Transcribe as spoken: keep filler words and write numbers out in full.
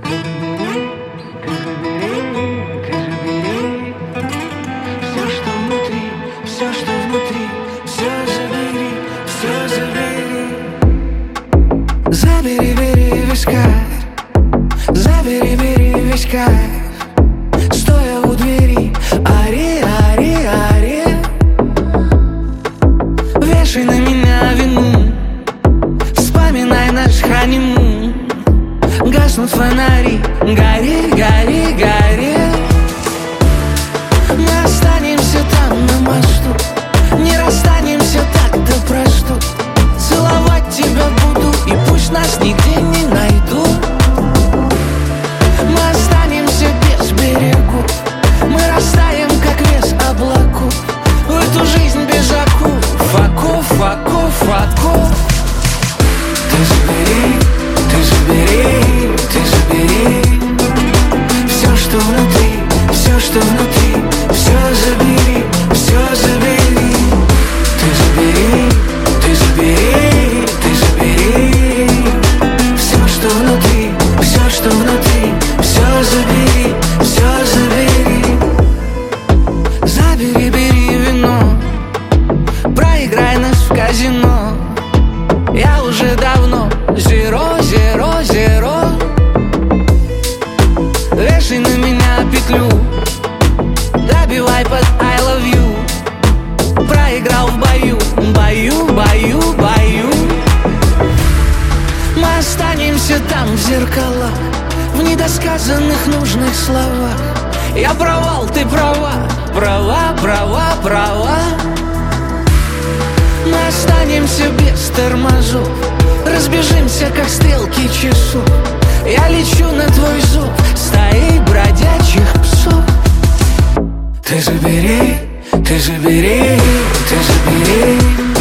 Все, что внутри, все, что внутри, все забери, все забери. Забери, бери весь кайф, забери, бери весь кайф. Стоя у двери, ари, ари, ари. Вешай на меня вину, вспоминай наш ханимун. Гаснут фонари, гори, гори, гори. Мы останемся там на мосту, не расстанемся так до просту. Целовать тебя буду, и пусть нас нигде не найдут. Мы останемся без берегу, мы растаем, как вес облаку. В эту жизнь без аку, факу, факу, факу. Ты забери, ты забери, ты забери. Все, что внутри, все, что внутри, все забери, все забери. Ты забери, ты забери, ты забери. Все, что внутри, все, что внутри, все забери, все забери. Забери, бери вино, проиграй нас в казино. Я уже давно zero, zero, zero. Вешай на меня петлю, добивай под I love you. Проиграл в бою, бою, бою, бою. Мы останемся там в зеркалах, в недосказанных нужных словах. Я провал, ты права, права, права, права. Мы останемся без тормозов, разбежимся, как стрелки часов. Я лечу на твой зуб стаи бродячих псов. Ты забери, ты забери, ты забери.